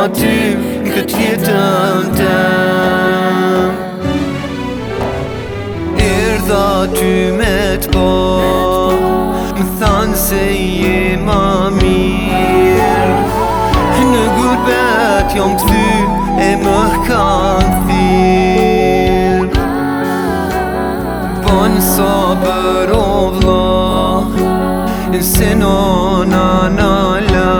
ty këtë jetën tem. Erdha ty me t'pa, më thanë se je ma mirë. Në gurbet jom t'thy e më kanë thirë. Bon sabër o vlla, se nona nala,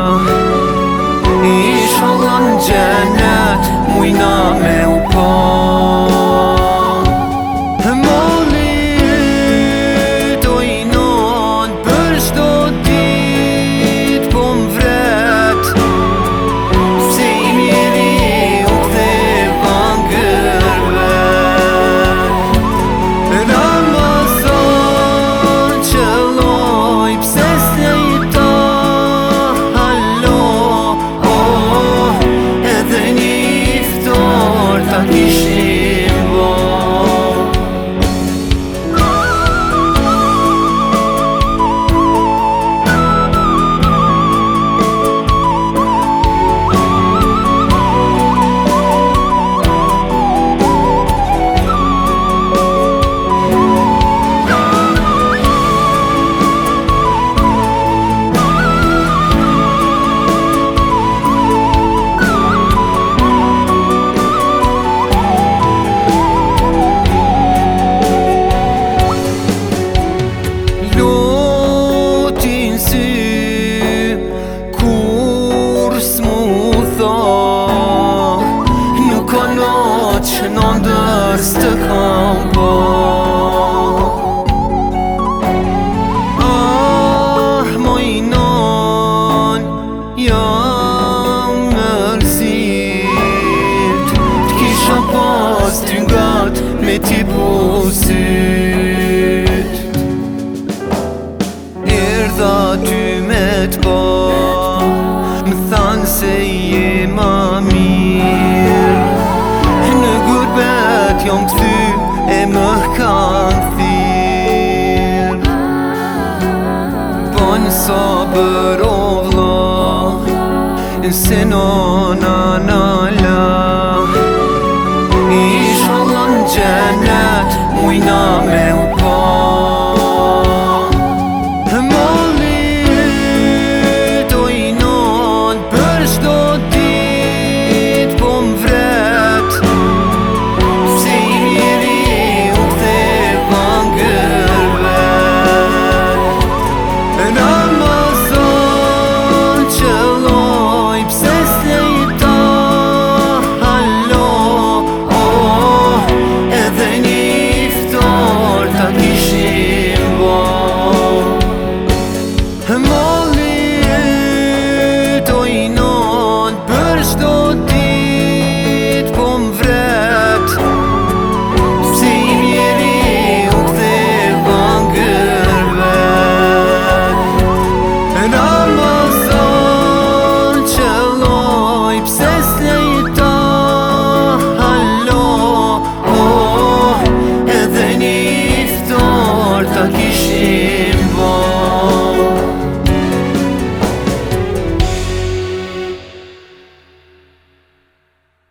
inshallah në gjennet mujna me u pa. Molit o i non për shdo dit po m'vret, se i mjeri u kthe vangërvet. Ramazan qëlloj pse s'lejta hallo, edhe një iftar ta kishim bo. Që në ndërës të kam po, moj non, jam mërzit, t'kisha pas t'ringat me t'i pusit. Erdha ty me t'pa, më thanë se je ma mirë. Jom t'thy e më kanë thirë. Bon sabër o vlla, se nona nala, inshallah në gjennet mujna me u pa.